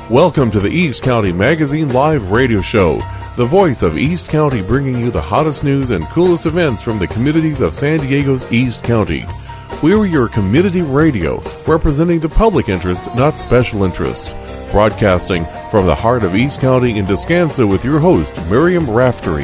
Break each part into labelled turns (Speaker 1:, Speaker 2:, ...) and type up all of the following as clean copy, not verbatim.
Speaker 1: Welcome to the East County Magazine Live Radio Show, the voice of East County, bringing you the hottest news and coolest events from the communities of San Diego's East County. We're your community radio, representing the public interest, not special interests. Broadcasting from the heart of East County in Descanso with your host, Miriam Raftery.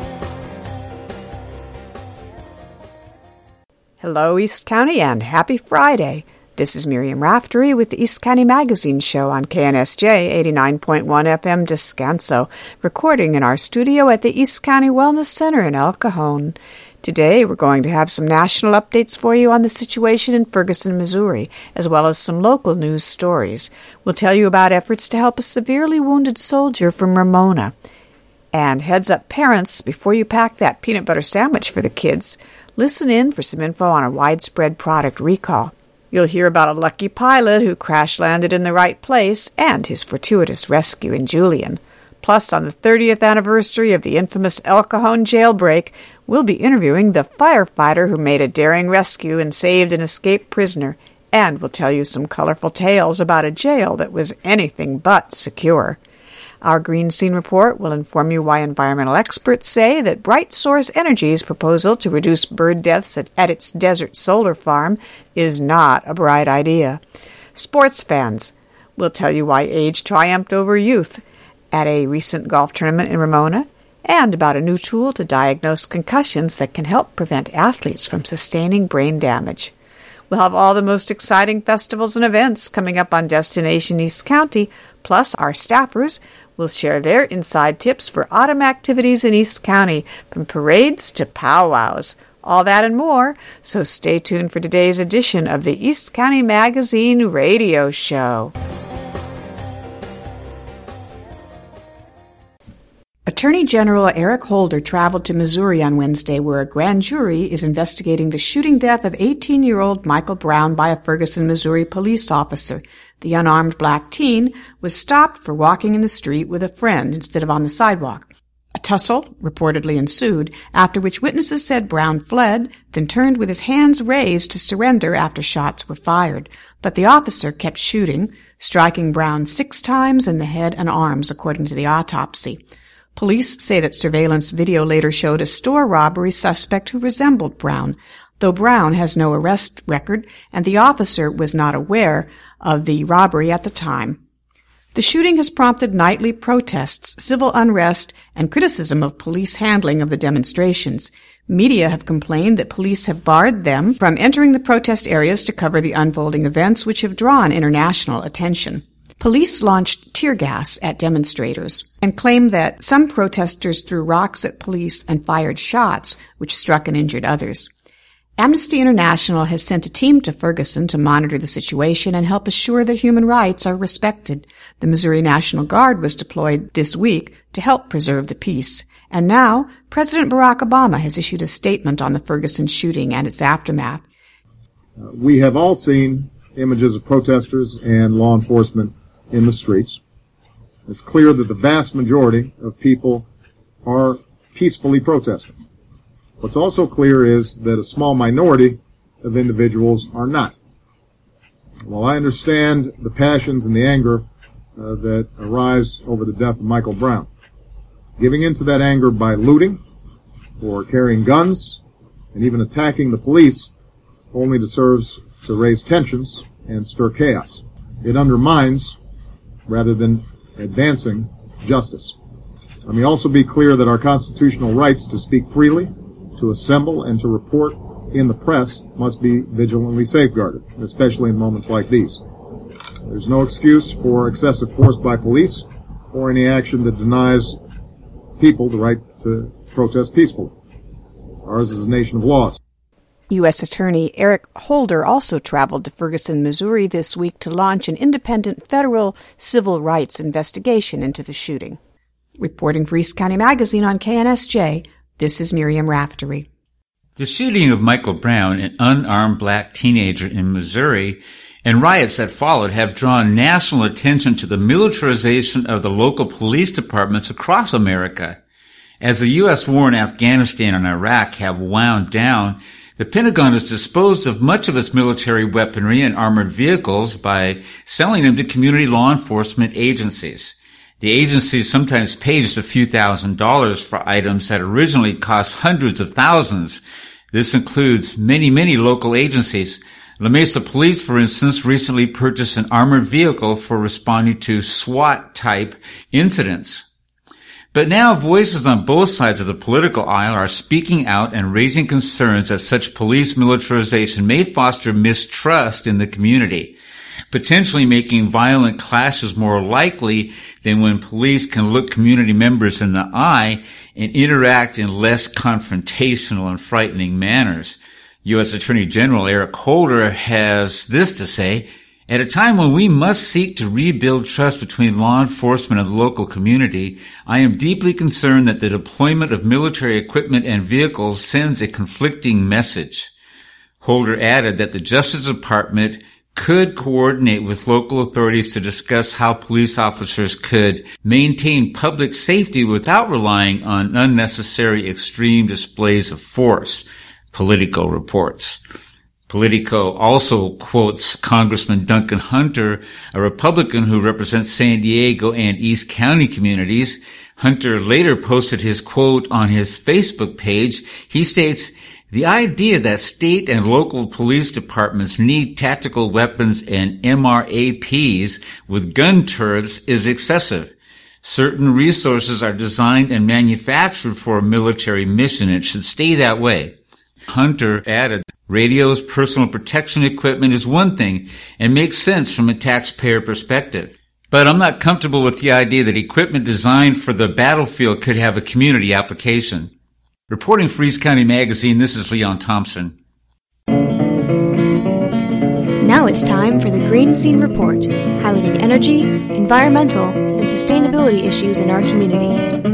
Speaker 2: Hello, East County, and happy Friday. This is Miriam Raftery with the East County Magazine Show on KNSJ 89.1 FM Descanso, recording in our studio at the East County Wellness Center in El Cajon. Today, we're going to have some national updates for you on the situation in Ferguson, Missouri, as well as some local news stories. We'll tell you about efforts to help a severely wounded soldier from Ramona. And heads up parents, before you pack that peanut butter sandwich for the kids, listen in for some info on a widespread product recall. You'll hear about a lucky pilot who crash-landed in the right place and his fortuitous rescue in Julian. Plus, on the 30th anniversary of the infamous El Cajon jailbreak, we'll be interviewing the firefighter who made a daring rescue and saved an escaped prisoner, and we'll tell you some colorful tales about a jail that was anything but secure. Our Green Scene Report will inform you why environmental experts say that Bright Source Energy's proposal to reduce bird deaths at its desert solar farm is not a bright idea. Sports fans will tell you why age triumphed over youth at a recent golf tournament in Ramona, and about a new tool to diagnose concussions that can help prevent athletes from sustaining brain damage. We'll have all the most exciting festivals and events coming up on Destination East County, plus our staffers will share their inside tips for autumn activities in East County, from parades to powwows. All that and more, so stay tuned for today's edition of the East County Magazine Radio Show. Attorney General Eric Holder traveled to Missouri on Wednesday, where a grand jury is investigating the shooting death of 18-year-old Michael Brown by a Ferguson, Missouri police officer. The unarmed black teen was stopped for walking in the street with a friend instead of on the sidewalk. A tussle reportedly ensued, after which witnesses said Brown fled, then turned with his hands raised to surrender after shots were fired. But the officer kept shooting, striking Brown 6 times in the head and arms, according to the autopsy. Police say that surveillance video later showed a store robbery suspect who resembled Brown, though Brown has no arrest record and the officer was not aware of the robbery at the time. The shooting has prompted nightly protests, civil unrest, and criticism of police handling of the demonstrations. Media have complained that police have barred them from entering the protest areas to cover the unfolding events, which have drawn international attention. Police launched tear gas at demonstrators and claimed that some protesters threw rocks at police and fired shots, which struck and injured others. Amnesty International has sent a team to Ferguson to monitor the situation and help assure that human rights are respected. The Missouri National Guard was deployed this week to help preserve the peace. And now, President Barack Obama has issued a statement on the Ferguson shooting and its aftermath.
Speaker 3: We have all seen images of protesters and law enforcement in the streets. It's clear that the vast majority of people are peacefully protesting. What's also clear is that a small minority of individuals are not. While I understand the passions and the anger that arise over the death of Michael Brown, giving into that anger by looting or carrying guns and even attacking the police only serves to raise tensions and stir chaos. It undermines rather than advancing justice. Let me also be clear that our constitutional rights to speak freely, to assemble, and to report in the press must be vigilantly safeguarded, especially in moments like these. There's no excuse for excessive force by police or any action that denies people the right to protest peacefully. Ours is a nation of laws.
Speaker 2: U.S. Attorney Eric Holder also traveled to Ferguson, Missouri this week to launch an independent federal civil rights investigation into the shooting. Reporting for East County Magazine on KNSJ, this is Miriam Raftery.
Speaker 4: The shooting of Michael Brown, an unarmed black teenager in Missouri, and riots that followed have drawn national attention to the militarization of the local police departments across America. As the U.S. war in Afghanistan and Iraq have wound down, The Pentagon has disposed of much of its military weaponry and armored vehicles by selling them to community law enforcement agencies. The agencies sometimes pay just a few $1,000s for items that originally cost hundreds of thousands. This includes many local agencies. La Mesa Police, for instance, recently purchased an armored vehicle for responding to SWAT-type incidents. But now voices on both sides of the political aisle are speaking out and raising concerns that such police militarization may foster mistrust in the community, potentially making violent clashes more likely than when police can look community members in the eye and interact in less confrontational and frightening manners. U.S. Attorney General Eric Holder has this to say: "At a time when we must seek to rebuild trust between law enforcement and the local community, I am deeply concerned that the deployment of military equipment and vehicles sends a conflicting message." Holder added that the Justice Department could coordinate with local authorities to discuss how police officers could maintain public safety without relying on unnecessary extreme displays of force, Politico reports. Politico also quotes Congressman Duncan Hunter, a Republican who represents San Diego and East County communities. Hunter later posted his quote on his Facebook page. He states, "The idea that state and local police departments need tactical weapons and MRAPs with gun turrets is excessive. Certain resources are designed and manufactured for a military mission. It should stay that way." Hunter added, "Radios, personal protection equipment is one thing and makes sense from a taxpayer perspective. But I'm not comfortable with the idea that equipment designed for the battlefield could have a community application." Reporting for East County Magazine, this is Leon Thompson.
Speaker 5: Now it's time for the Green Scene Report, highlighting energy, environmental, and sustainability issues in our community.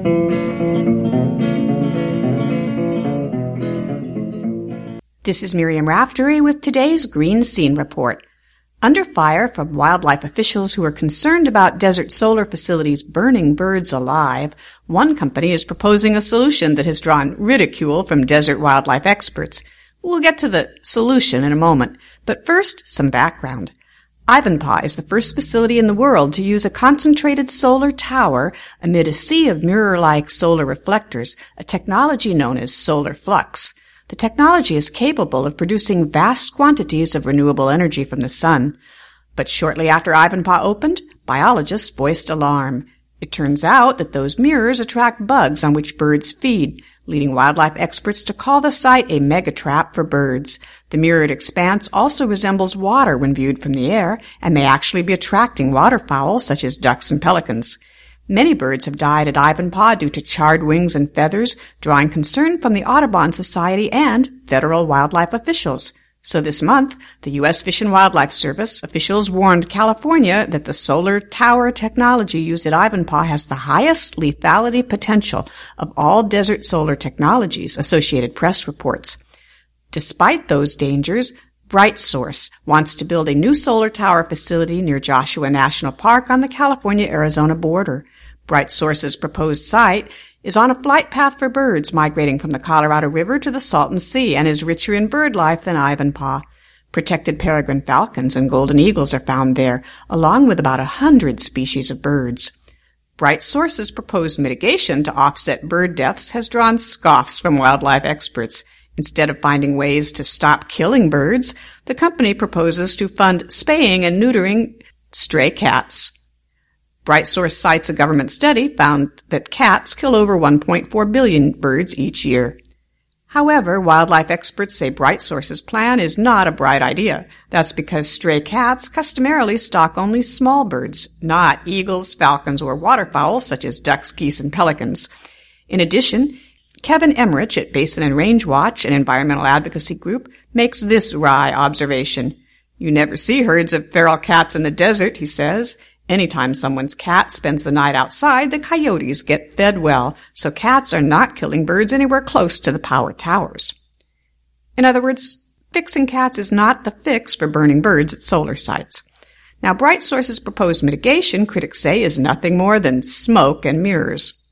Speaker 2: This is Miriam Raftery with today's Green Scene Report. Under fire from wildlife officials who are concerned about desert solar facilities burning birds alive, one company is proposing a solution that has drawn ridicule from desert wildlife experts. We'll get to the solution in a moment, but first, some background. Ivanpah is the first facility in the world to use a concentrated solar tower amid a sea of mirror-like solar reflectors, a technology known as solar flux. The technology is capable of producing vast quantities of renewable energy from the sun. But shortly after Ivanpah opened, biologists voiced alarm. It turns out that those mirrors attract bugs on which birds feed, leading wildlife experts to call the site a megatrap for birds. The mirrored expanse also resembles water when viewed from the air and may actually be attracting waterfowl such as ducks and pelicans. Many birds have died at Ivanpah due to charred wings and feathers, drawing concern from the Audubon Society and federal wildlife officials. So this month, the U.S. Fish and Wildlife Service officials warned California that the solar tower technology used at Ivanpah has the highest lethality potential of all desert solar technologies, Associated Press reports. Despite those dangers, BrightSource wants to build a new solar tower facility near Joshua National Park on the California-Arizona border. BrightSource's proposed site is on a flight path for birds migrating from the Colorado River to the Salton Sea and is richer in bird life than Ivanpah. Protected peregrine falcons and golden eagles are found there, along with about 100 species of birds. BrightSource's proposed mitigation to offset bird deaths has drawn scoffs from wildlife experts. Instead of finding ways to stop killing birds, the company proposes to fund spaying and neutering stray cats. BrightSource cites a government study found that cats kill over 1.4 billion birds each year. However, wildlife experts say BrightSource's plan is not a bright idea. That's because stray cats customarily stalk only small birds, not eagles, falcons, or waterfowl such as ducks, geese, and pelicans. In addition, Kevin Emmerich at Basin and Range Watch, an environmental advocacy group, makes this wry observation. "You never see herds of feral cats in the desert," he says. "Anytime someone's cat spends the night outside, the coyotes get fed well, so cats are not killing birds anywhere close to the power towers." In other words, fixing cats is not the fix for burning birds at solar sites. Now, BrightSource's proposed mitigation, critics say, is nothing more than smoke and mirrors.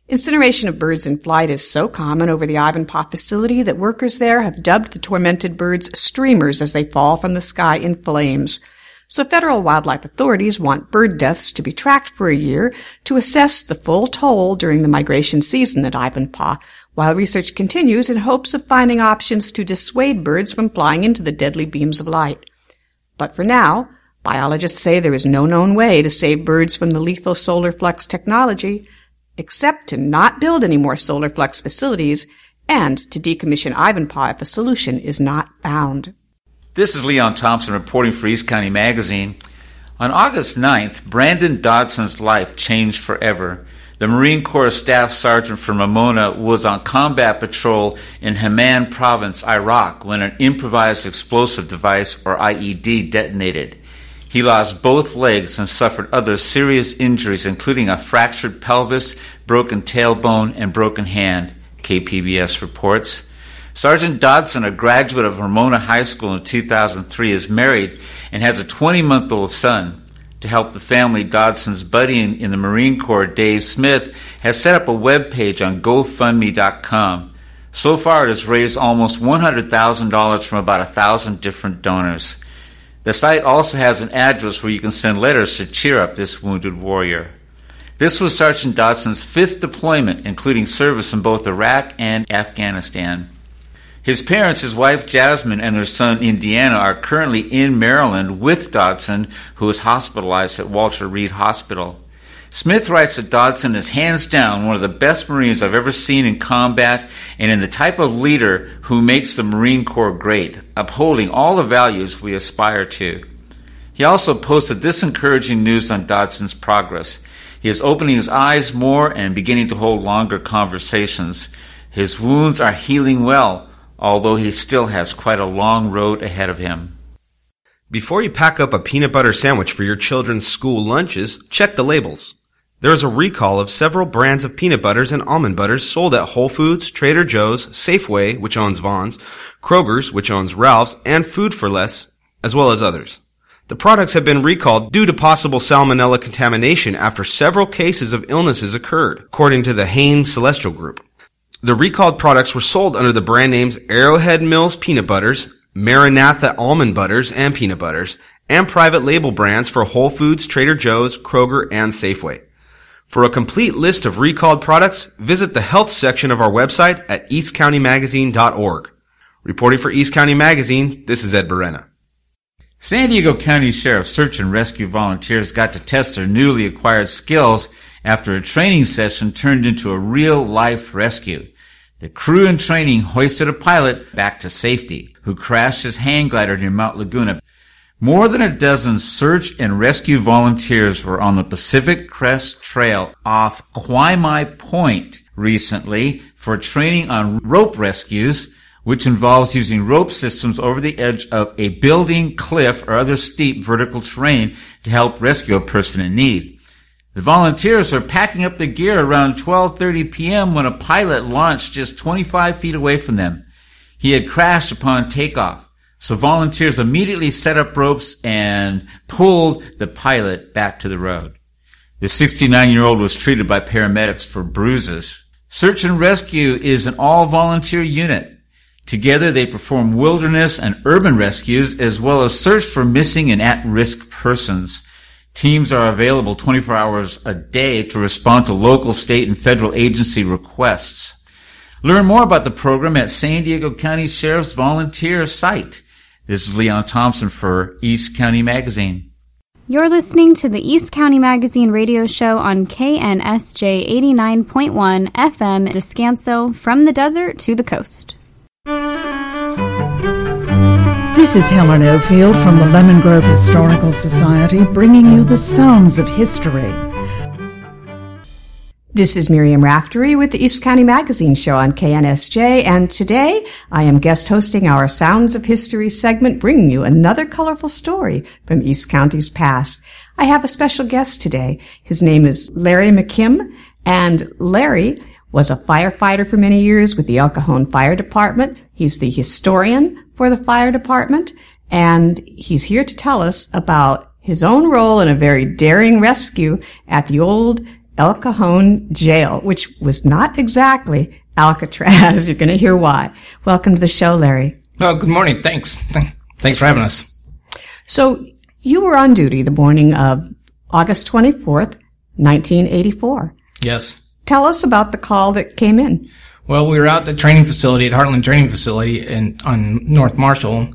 Speaker 2: Incineration of birds in flight is so common over the Ivanpah facility that workers there have dubbed the tormented birds streamers as they fall from the sky in flames. So federal wildlife authorities want bird deaths to be tracked for a year to assess the full toll during the migration season at Ivanpah, while research continues in hopes of finding options to dissuade birds from flying into the deadly beams of light. But for now, biologists say there is no known way to save birds from the lethal solar flux technology, except to not build any more solar flux facilities and to decommission Ivanpah if a solution is not found.
Speaker 4: This is Leon Thompson reporting for East County Magazine. On August 9th, Brandon Dodson's life changed forever. The Marine Corps Staff Sergeant from Ramona was on combat patrol in Haman Province, Iraq, when an improvised explosive device, or IED, detonated. He lost both legs and suffered other serious injuries, including a fractured pelvis, broken tailbone, and broken hand, KPBS reports. Sergeant Dodson, a graduate of Ramona High School in 2003, is married and has a 20-month-old son. To help the family, Dodson's buddy in the Marine Corps, Dave Smith, has set up a web page on GoFundMe.com. So far, it has raised almost $100,000 from about 1,000 different donors. The site also has an address where you can send letters to cheer up this wounded warrior. This was Sergeant Dodson's 5th deployment, including service in both Iraq and Afghanistan. His parents, his wife Jasmine, and their son Indiana are currently in Maryland with Dodson, who is hospitalized at Walter Reed Hospital. Smith writes that Dodson is hands down one of the best Marines I've ever seen in combat and in the type of leader who makes the Marine Corps great, upholding all the values we aspire to. He also posted this encouraging news on Dodson's progress. He is opening his eyes more and beginning to hold longer conversations. His wounds are healing well, although he still has quite a long road ahead of him.
Speaker 6: Before you pack up a peanut butter sandwich for your children's school lunches, check the labels. There is a recall of several brands of peanut butters and almond butters sold at Whole Foods, Trader Joe's, Safeway, which owns Vons, Kroger's, which owns Ralph's, and Food for Less, as well as others. The products have been recalled due to possible salmonella contamination after several cases of illnesses occurred, according to the Hain Celestial Group. The recalled products were sold under the brand names Arrowhead Mills Peanut Butters, Maranatha Almond Butters and Peanut Butters, and private label brands for Whole Foods, Trader Joe's, Kroger, and Safeway. For a complete list of recalled products, visit the health section of our website at eastcountymagazine.org. Reporting for East County Magazine, this is Ed Berena.
Speaker 4: San Diego County Sheriff's search and rescue volunteers got to test their newly acquired skills after a training session turned into a real-life rescue. The crew in training hoisted a pilot back to safety, who crashed his hang glider near Mount Laguna. More than a dozen search and rescue volunteers were on the Pacific Crest Trail off Kaimai Point recently for training on rope rescues, which involves using rope systems over the edge of a building, cliff, or other steep vertical terrain to help rescue a person in need. The volunteers were packing up their gear around 12:30 p.m. when a pilot launched just 25 feet away from them. He had crashed upon takeoff. So volunteers immediately set up ropes and pulled the pilot back to the road. The 69-year-old was treated by paramedics for bruises. Search and rescue is an all-volunteer unit. Together they perform wilderness and urban rescues as well as search for missing and at-risk persons. Teams are available 24 hours a day to respond to local, state, and federal agency requests. Learn more about the program at San Diego County Sheriff's volunteer site. This is Leon Thompson for East County Magazine.
Speaker 7: You're listening to the East County Magazine radio show on KNSJ 89.1 FM Descanso, from the desert to the coast.
Speaker 8: This is Helen Ofield from the Lemon Grove Historical Society, bringing you the sounds of history.
Speaker 2: This is Miriam Raftery with the East County Magazine show on KNSJ, and today I am guest hosting our Sounds of History segment, bringing you another colorful story from East County's past. I have a special guest today. His name is Larry McKim, and Larry was a firefighter for many years with the El Cajon Fire Department. He's the historian for the fire department, and he's here to tell us about his own role in a very daring rescue at the old El Cajon Jail, which was not exactly Alcatraz. You're going to hear why. Welcome to the show, Larry.
Speaker 9: Well, good morning. Thanks. Thanks for having us.
Speaker 2: So you were on duty the morning of August 24th, 1984.
Speaker 9: Yes.
Speaker 2: Tell us about the call that came in.
Speaker 9: Well, we were out at the training facility, at Heartland Training Facility on North Marshall,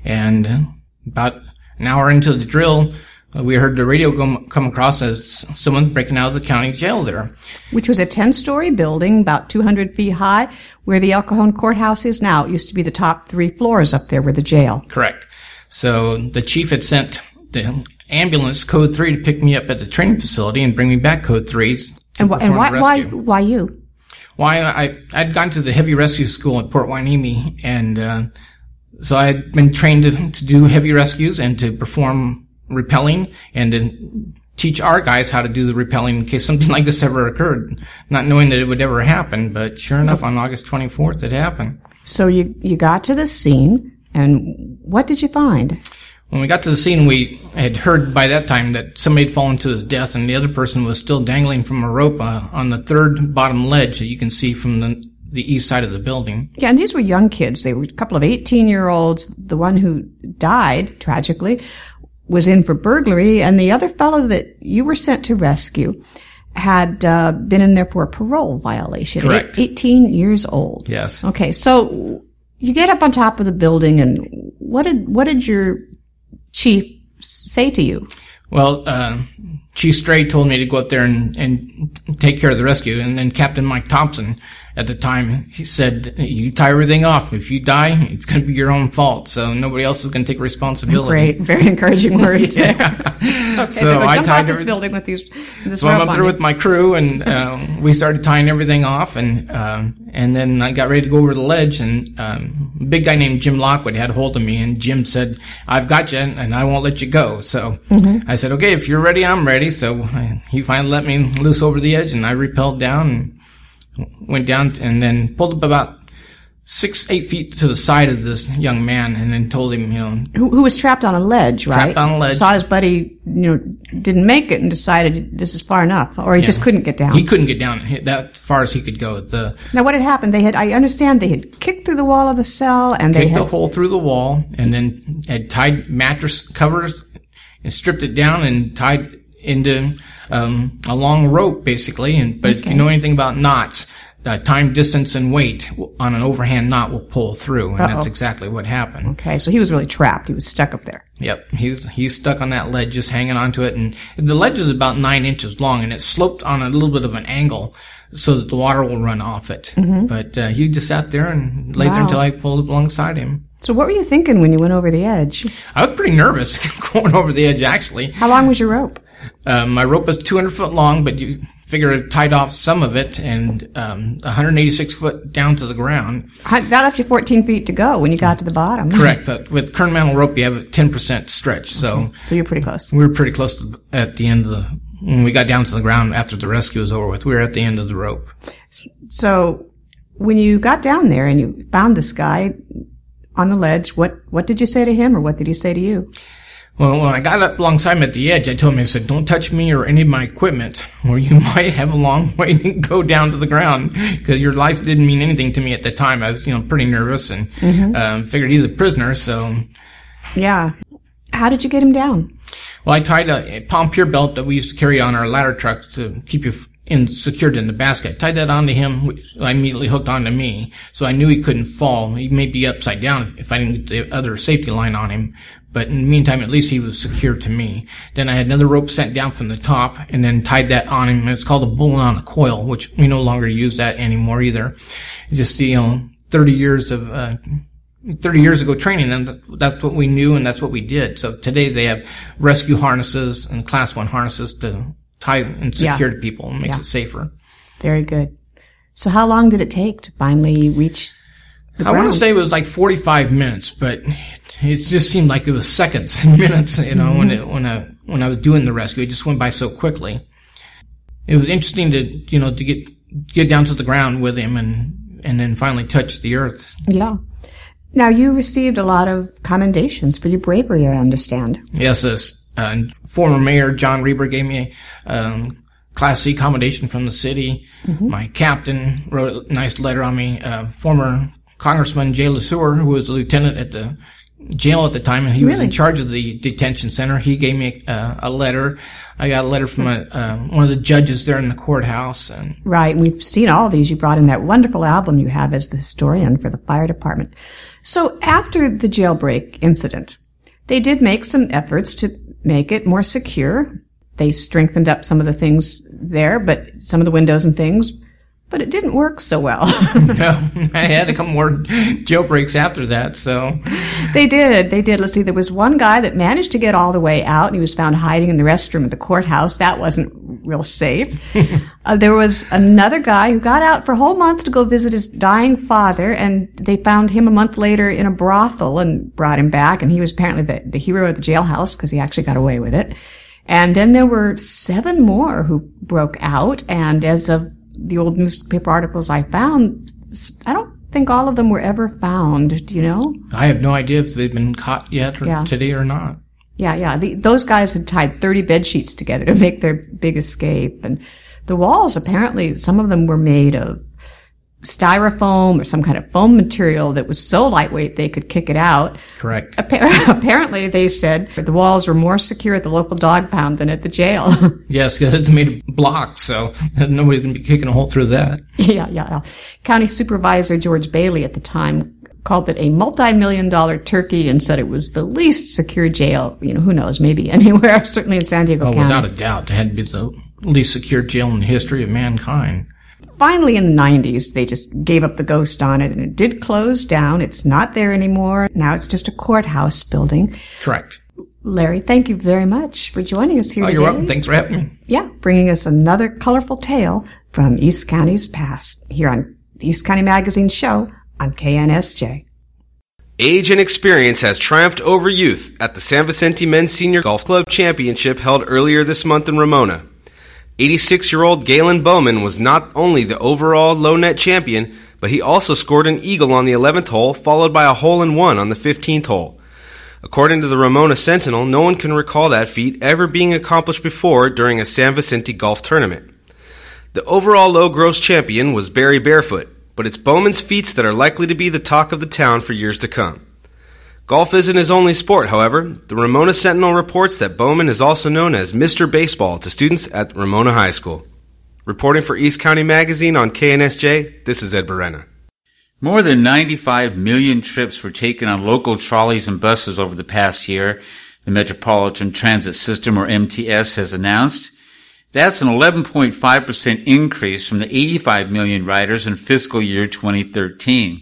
Speaker 9: and about an hour into the drill, we heard the radio come across as someone breaking out of the county jail there.
Speaker 2: Which was a 10-story building, about 200 feet high, where the El Cajon Courthouse is now. It used to be the top 3 floors up there with the jail.
Speaker 9: Correct. So the chief had sent the ambulance Code 3 to pick me up at the training facility and bring me back Code 3 to perform the rescue.
Speaker 2: Why you?
Speaker 9: Why I'd gone to the heavy rescue school at Port Hueneme, and so I had been trained to do heavy rescues and to perform rappelling and to teach our guys how to do the rappelling in case something like this ever occurred, not knowing that it would ever happen. But sure enough, on August 24th, it happened.
Speaker 2: So you got to the scene, and what did you find?
Speaker 9: When we got to the scene, we had heard by that time that somebody had fallen to his death, and the other person was still dangling from a rope on the third bottom ledge that you can see from the east side of the building.
Speaker 2: Yeah, and these were young kids. They were a couple of 18-year-olds. The one who died, tragically, was in for burglary, and the other fellow that you were sent to rescue had been in there for a parole violation.
Speaker 9: Correct.
Speaker 2: 18 years old.
Speaker 9: Yes.
Speaker 2: Okay, so you get up on top of the building, and what did your chief say to you?
Speaker 9: Well, Chief Stray told me to go up there and take care of the rescue, and then Captain Mike Thompson at the time, he said, you tie everything off. If you die, it's going to be your own fault, so nobody else is going to take responsibility.
Speaker 2: Great, very encouraging words.
Speaker 9: Yeah.
Speaker 2: Okay, so I tied this building with this
Speaker 9: so I'm up there with my crew, and we started tying everything off, and then I got ready to go over the ledge, and a big guy named Jim Lockwood had hold of me, and Jim said, I've got you, and I won't let you go. So I said, okay, if you're ready, I'm ready. So he finally let me loose over the edge, and I rappelled down and went down and then pulled up about 6-8 feet to the side of this young man, and then told him,
Speaker 2: who was trapped on a ledge, right?
Speaker 9: Trapped on a ledge.
Speaker 2: Saw his buddy, didn't make it and decided this is far enough, or he just couldn't get down.
Speaker 9: He couldn't get down that far as he could go.
Speaker 2: Now, what had happened? I understand they had kicked through the wall of the cell, and they had
Speaker 9: kicked a hole through the wall, and then had tied mattress covers and stripped it down and tied into a long rope, basically. But if you know anything about knots, time, distance, and weight on an overhand knot will pull through, and that's exactly what happened.
Speaker 2: Okay, so he was really trapped. He was stuck up there. Yep,
Speaker 9: he's stuck on that ledge, just hanging onto it, and the ledge is about 9 inches long, and it's sloped on a little bit of an angle so that the water will run off it. But he just sat there and laid there until I pulled up alongside him.
Speaker 2: So what were you thinking when you went over the edge?
Speaker 9: I was pretty nervous going over the edge, actually.
Speaker 2: How long was your rope?
Speaker 9: My rope was 200 foot long, but you figure it tied off some of it, and 186 foot down to the ground.
Speaker 2: That left you 14 feet to go when you got to the bottom.
Speaker 9: Correct, but with current mantle rope, you have a 10% stretch, so
Speaker 2: you're pretty close.
Speaker 9: We were pretty close at the end of when we got down to the ground after the rescue was over with. We were at the end of the rope.
Speaker 2: So when you got down there and you found this guy on the ledge, what did you say to him, or what did he say to you?
Speaker 9: Well, when I got up alongside him at the edge, I told him, I said, don't touch me or any of my equipment, or you might have a long way to go down to the ground, because your life didn't mean anything to me at the time. I was, pretty nervous and figured he's a prisoner, so.
Speaker 2: Yeah. How did you get him down?
Speaker 9: Well, I tied a palm pure belt that we used to carry on our ladder trucks to keep you secured in the basket. Tied that onto him, which I immediately hooked onto me, so I knew he couldn't fall. He may be upside down if I didn't get the other safety line on him. But in the meantime, at least he was secured to me. Then I had another rope sent down from the top and then tied that on him. It's called a bull on a coil, which we no longer use that anymore either. Just, 30 years ago training, and that's what we knew and that's what we did. So today they have rescue harnesses and class 1 harnesses to tie and secure to people and makes it safer.
Speaker 2: Very good. So how long did it take to finally reach the ground?
Speaker 9: I want to say it was like 45 minutes, but it just seemed like it was seconds and minutes, when I was doing the rescue. It just went by so quickly. It was interesting to get down to the ground with him and then finally touch the earth.
Speaker 2: Yeah. Now, you received a lot of commendations for your bravery, I understand.
Speaker 9: Yes, former Mayor John Reber gave me Class C accommodation from the city. Mm-hmm. My captain wrote a nice letter on me. Former Congressman Jay LeSueur, who was a lieutenant at the jail at the time, and he was in charge of the detention center. He gave me a letter. I got a letter from one of the judges there in the courthouse. And
Speaker 2: right. We've seen all these. You brought in that wonderful album you have as the historian for the fire department. So after the jailbreak incident, they did make some efforts to make it more secure. They strengthened up some of the things there, but some of the windows and things, but it didn't work so well.
Speaker 9: No, I had a couple more jailbreaks after that, so.
Speaker 2: They did. Let's see, there was one guy that managed to get all the way out, and he was found hiding in the restroom at the courthouse. That wasn't real safe. There was another guy who got out for a whole month to go visit his dying father, and they found him a month later in a brothel and brought him back, and he was apparently the hero of the jailhouse because he actually got away with it. And then there were 7 more who broke out, and as of the old newspaper articles I found, I don't think all of them were ever found. Do you know?
Speaker 9: I have no idea if they've been caught yet or today or not.
Speaker 2: Yeah. Those guys had tied 30 bed sheets together to make their big escape. And the walls, apparently, some of them were made of styrofoam or some kind of foam material that was so lightweight they could kick it out.
Speaker 9: Correct.
Speaker 2: Apparently, they said the walls were more secure at the local dog pound than at the jail.
Speaker 9: Yes, because it's made of blocks, so nobody's going to be kicking a hole through that.
Speaker 2: Yeah. County Supervisor George Bailey at the time called it a multi-million-dollar turkey and said it was the least secure jail, who knows, maybe anywhere, certainly in San Diego County.
Speaker 9: Without a doubt. It had to be the least secure jail in the history of mankind.
Speaker 2: Finally, in the 90s, they just gave up the ghost on it, and it did close down. It's not there anymore. Now it's just a courthouse building.
Speaker 9: Correct.
Speaker 2: Larry, thank you very much for joining us here today.
Speaker 9: You're welcome. Thanks for having me.
Speaker 2: Yeah, bringing us another colorful tale from East County's past here on the East County Magazine show on KNSJ.
Speaker 6: Age and experience has triumphed over youth at the San Vicente Men's Senior Golf Club Championship held earlier this month in Ramona. 86-year-old Galen Bowman was not only the overall low net champion, but he also scored an eagle on the 11th hole, followed by a hole-in-one on the 15th hole. According to the Ramona Sentinel, no one can recall that feat ever being accomplished before during a San Vicente golf tournament. The overall low gross champion was Barry Barefoot, but it's Bowman's feats that are likely to be the talk of the town for years to come. Golf isn't his only sport, however. The Ramona Sentinel reports that Bowman is also known as Mr. Baseball to students at Ramona High School. Reporting for East County Magazine on KNSJ, this is Ed Barrena.
Speaker 4: More than 95 million trips were taken on local trolleys and buses over the past year, the Metropolitan Transit System, or MTS, has announced. That's an 11.5% increase from the 85 million riders in fiscal year 2013.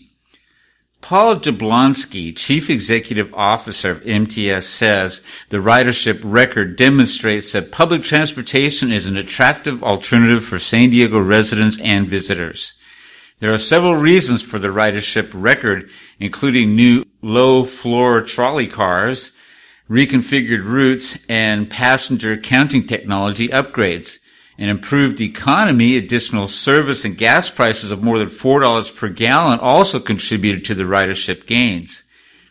Speaker 4: Paul Jablonski, Chief Executive Officer of MTS, says the ridership record demonstrates that public transportation is an attractive alternative for San Diego residents and visitors. There are several reasons for the ridership record, including new low-floor trolley cars, reconfigured routes, and passenger counting technology upgrades. An improved economy, additional service, and gas prices of more than $4 per gallon also contributed to the ridership gains.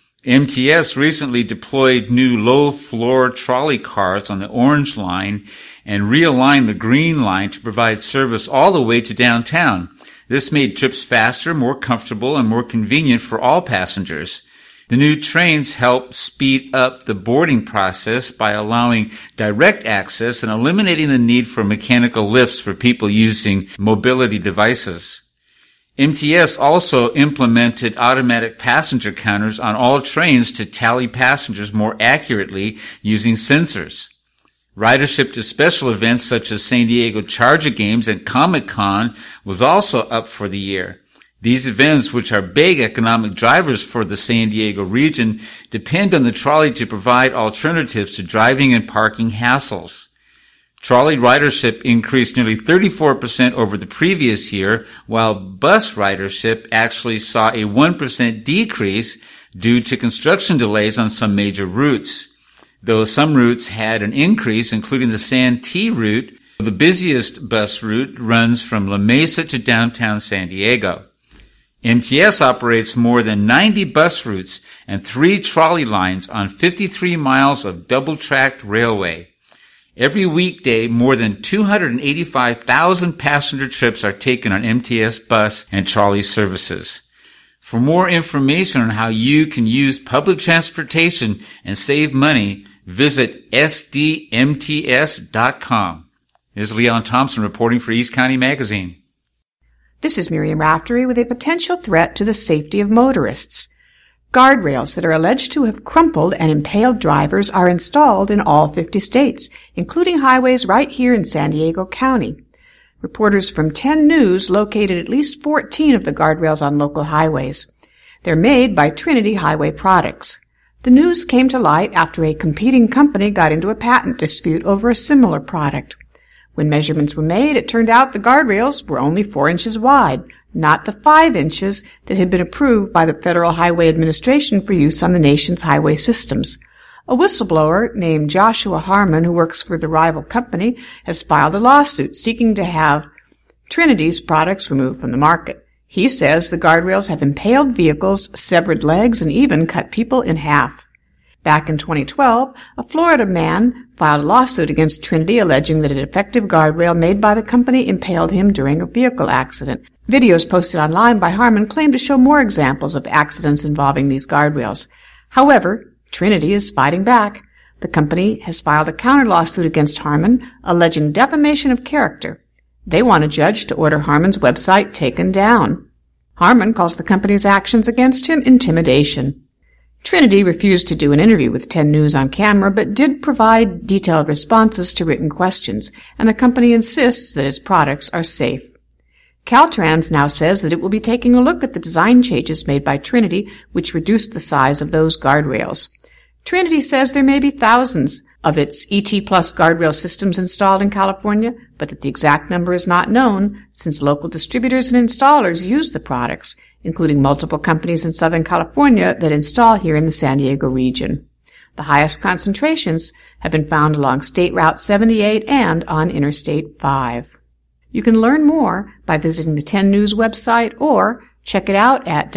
Speaker 4: MTS recently deployed new low-floor trolley cars on the Orange Line and realigned the Green Line to provide service all the way to downtown. This made trips faster, more comfortable, and more convenient for all passengers. The new trains help speed up the boarding process by allowing direct access and eliminating the need for mechanical lifts for people using mobility devices. MTS also implemented automatic passenger counters on all trains to tally passengers more accurately using sensors. Ridership to special events such as San Diego Charger Games and Comic-Con was also up for the year. These events, which are big economic drivers for the San Diego region, depend on the trolley to provide alternatives to driving and parking hassles. Trolley ridership increased nearly 34% over the previous year, while bus ridership actually saw a 1% decrease due to construction delays on some major routes. Though some routes had an increase, including the Santee route, the busiest bus route runs from La Mesa to downtown San Diego. MTS operates more than 90 bus routes and 3 trolley lines on 53 miles of double-tracked railway. Every weekday, more than 285,000 passenger trips are taken on MTS bus and trolley services. For more information on how you can use public transportation and save money, visit sdmts.com. This is Leon Thompson reporting for East County Magazine.
Speaker 2: This is Miriam Raftery with a potential threat to the safety of motorists. Guardrails that are alleged to have crumpled and impaled drivers are installed in all 50 states, including highways right here in San Diego County. Reporters from 10 News located at least 14 of the guardrails on local highways. They're made by Trinity Highway Products. The news came to light after a competing company got into a patent dispute over a similar product. When measurements were made, it turned out the guardrails were only 4 inches wide, not the 5 inches that had been approved by the Federal Highway Administration for use on the nation's highway systems. A whistleblower named Joshua Harmon, who works for the rival company, has filed a lawsuit seeking to have Trinity's products removed from the market. He says the guardrails have impaled vehicles, severed legs, and even cut people in half. Back in 2012, a Florida man filed a lawsuit against Trinity alleging that a defective guardrail made by the company impaled him during a vehicle accident. Videos posted online by Harmon claim to show more examples of accidents involving these guardrails. However, Trinity is fighting back. The company has filed a counter-lawsuit against Harmon, alleging defamation of character. They want a judge to order Harmon's website taken down. Harmon calls the company's actions against him intimidation. Trinity refused to do an interview with 10 News on camera, but did provide detailed responses to written questions, and the company insists that its products are safe. Caltrans now says that it will be taking a look at the design changes made by Trinity, which reduced the size of those guardrails. Trinity says there may be thousands of its ET Plus guardrail systems installed in California, but that the exact number is not known, since local distributors and installers use the products, including multiple companies in Southern California that install here in the San Diego region. The highest concentrations have been found along State Route 78 and on Interstate 5. You can learn more by visiting the 10 News website or check it out at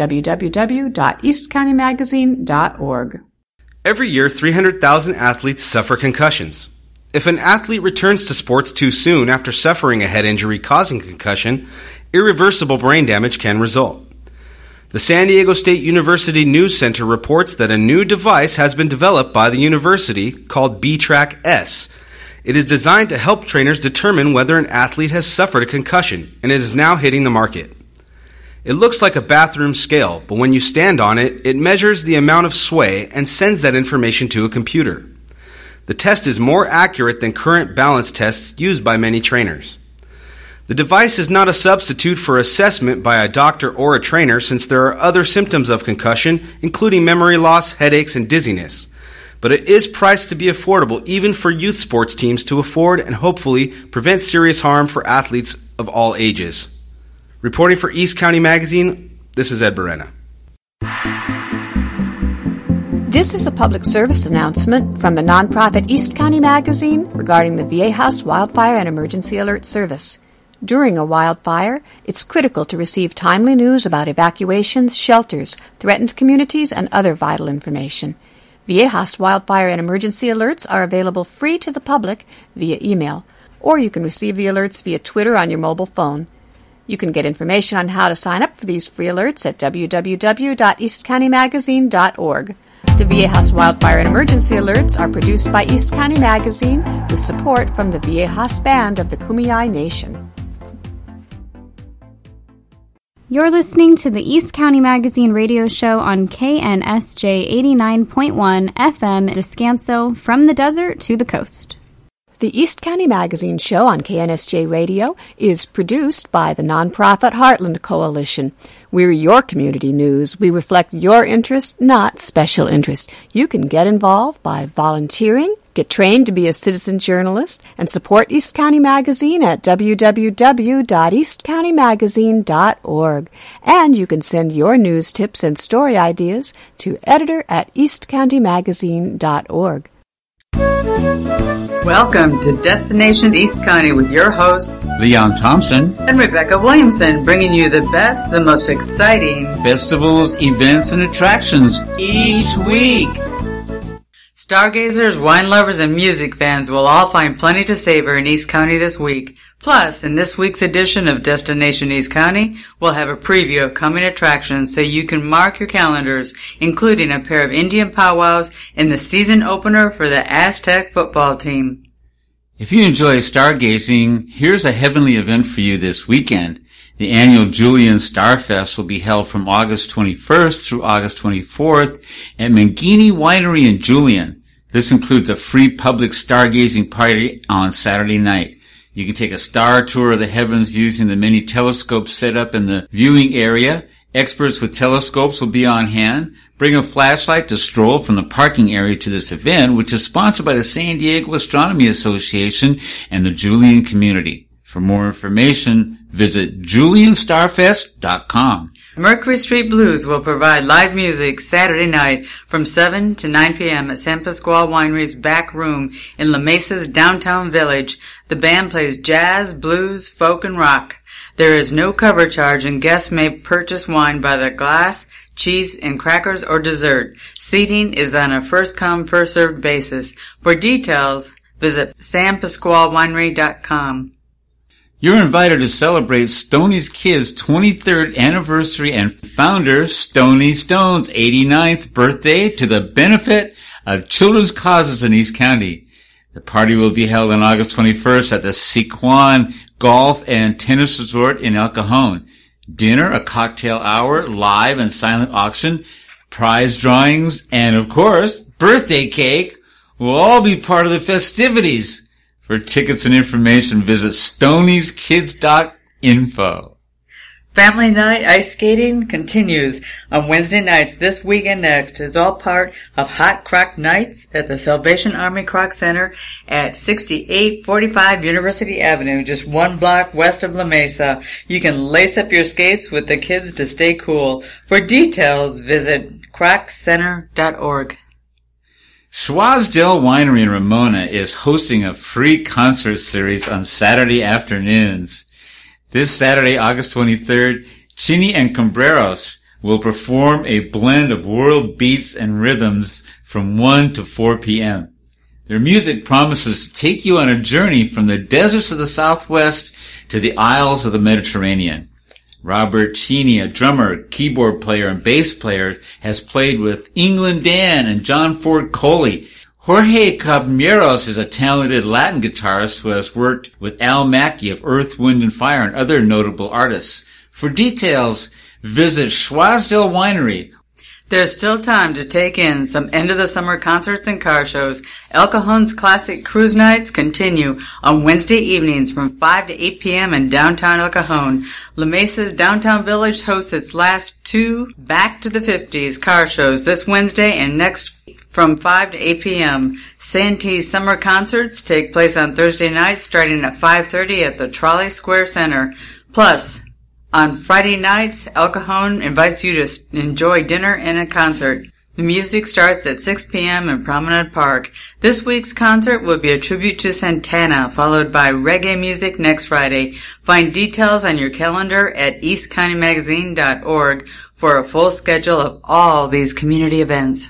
Speaker 2: www.eastcountymagazine.org.
Speaker 6: Every year, 300,000 athletes suffer concussions. If an athlete returns to sports too soon after suffering a head injury causing concussion, irreversible brain damage can result. The San Diego State University News Center reports that a new device has been developed by the university called B-Track S. It is designed to help trainers determine whether an athlete has suffered a concussion, and it is now hitting the market. It looks like a bathroom scale, but when you stand on it, it measures the amount of sway and sends that information to a computer. The test is more accurate than current balance tests used by many trainers. The device is not a substitute for assessment by a doctor or a trainer, since there are other symptoms of concussion, including memory loss, headaches, and dizziness. But it is priced to be affordable even for youth sports teams to afford and hopefully prevent serious harm for athletes of all ages. Reporting for East County Magazine, this is Ed Berena.
Speaker 2: This is a public service announcement from the nonprofit East County Magazine regarding the Viejas Wildfire and Emergency Alert Service. During a wildfire, it's critical to receive timely news about evacuations, shelters, threatened communities, and other vital information. Viejas Wildfire and Emergency Alerts are available free to the public via email, or you can receive the alerts via Twitter on your mobile phone. You can get information on how to sign up for these free alerts at www.eastcountymagazine.org. The Viejas Wildfire and Emergency Alerts are produced by East County Magazine with support from the Viejas Band of the Kumeyaay Nation.
Speaker 7: You're listening to the East County Magazine radio show on KNSJ 89.1 FM Descanso, from the desert to the coast.
Speaker 2: The East County Magazine show on KNSJ Radio is produced by the nonprofit Heartland Coalition. We're your community news. We reflect your interest, not special interest. You can get involved by volunteering, get trained to be a citizen journalist, and support East County Magazine at www.eastcountymagazine.org. And you can send your news tips and story ideas to editor@eastcountymagazine.org.
Speaker 10: Welcome to Destinations East County with your hosts,
Speaker 4: Leon Thompson
Speaker 10: and Rebecca Williamson, bringing you the best, the most exciting
Speaker 4: festivals, events, and attractions each week.
Speaker 10: Stargazers, wine lovers, and music fans will all find plenty to savor in East County this week. Plus, in this week's edition of Destination East County, we'll have a preview of coming attractions so you can mark your calendars, including a pair of Indian powwows and the season opener for the Aztec football team.
Speaker 4: If you enjoy stargazing, here's a heavenly event for you this weekend. The annual Julian Starfest will be held from August 21st through August 24th at Mangini Winery in Julian. This includes a free public stargazing party on Saturday night. You can take a star tour of the heavens using the many telescopes set up in the viewing area. Experts with telescopes will be on hand. Bring a flashlight to stroll from the parking area to this event, which is sponsored by the San Diego Astronomy Association and the Julian community. For more information, visit julianstarfest.com.
Speaker 10: Mercury Street Blues will provide live music Saturday night from 7 to 9 p.m. at San Pasqual Winery's back room in La Mesa's downtown village. The band plays jazz, blues, folk, and rock. There is no cover charge, and guests may purchase wine by the glass, cheese, and crackers or dessert. Seating is on a first-come, first-served basis. For details, visit sanpasqualwinery.com.
Speaker 4: You're invited to celebrate Stoney's Kids' 23rd anniversary and founder Stoney Stone's 89th birthday to the benefit of children's causes in East County. The party will be held on August 21st at the Sequan Golf and Tennis Resort in El Cajon. Dinner, a cocktail hour, live and silent auction, prize drawings, and of course, birthday cake will all be part of the festivities. For tickets and information, visit Stoney'sKids.info.
Speaker 10: Family Night Ice Skating continues on Wednesday nights this week and next. It's all part of Hot Croc Nights at the Salvation Army Croc Center at 6845 University Avenue, just 1 block west of La Mesa. You can lace up your skates with the kids to stay cool. For details, visit croccenter.org.
Speaker 4: Schwazdale Winery in Ramona is hosting a free concert series on Saturday afternoons. This Saturday, August 23rd, Chini and Combreros will perform a blend of world beats and rhythms from 1 to 4 p.m. Their music promises to take you on a journey from the deserts of the Southwest to the Isles of the Mediterranean. Robert Chini, a drummer, keyboard player, and bass player, has played with England Dan and John Ford Coley. Jorge Caballeros is a talented Latin guitarist who has worked with Al Mackey of Earth, Wind, and Fire and other notable artists. For details, visit Schwazdale Winery.
Speaker 10: There's still time to take in some end-of-the-summer concerts and car shows. El Cajon's Classic Cruise Nights continue on Wednesday evenings from 5 to 8 p.m. in downtown El Cajon. La Mesa's Downtown Village hosts its last 2 Back to the 50s car shows this Wednesday and next from 5 to 8 p.m. Santee's summer concerts take place on Thursday night starting at 5:30 at the Trolley Square Center. Plus, on Friday nights, El Cajon invites you to enjoy dinner and a concert. The music starts at 6 p.m. in Promenade Park. This week's concert will be a tribute to Santana, followed by reggae music next Friday. Find details on your calendar at eastcountymagazine.org for a full schedule of all these community events.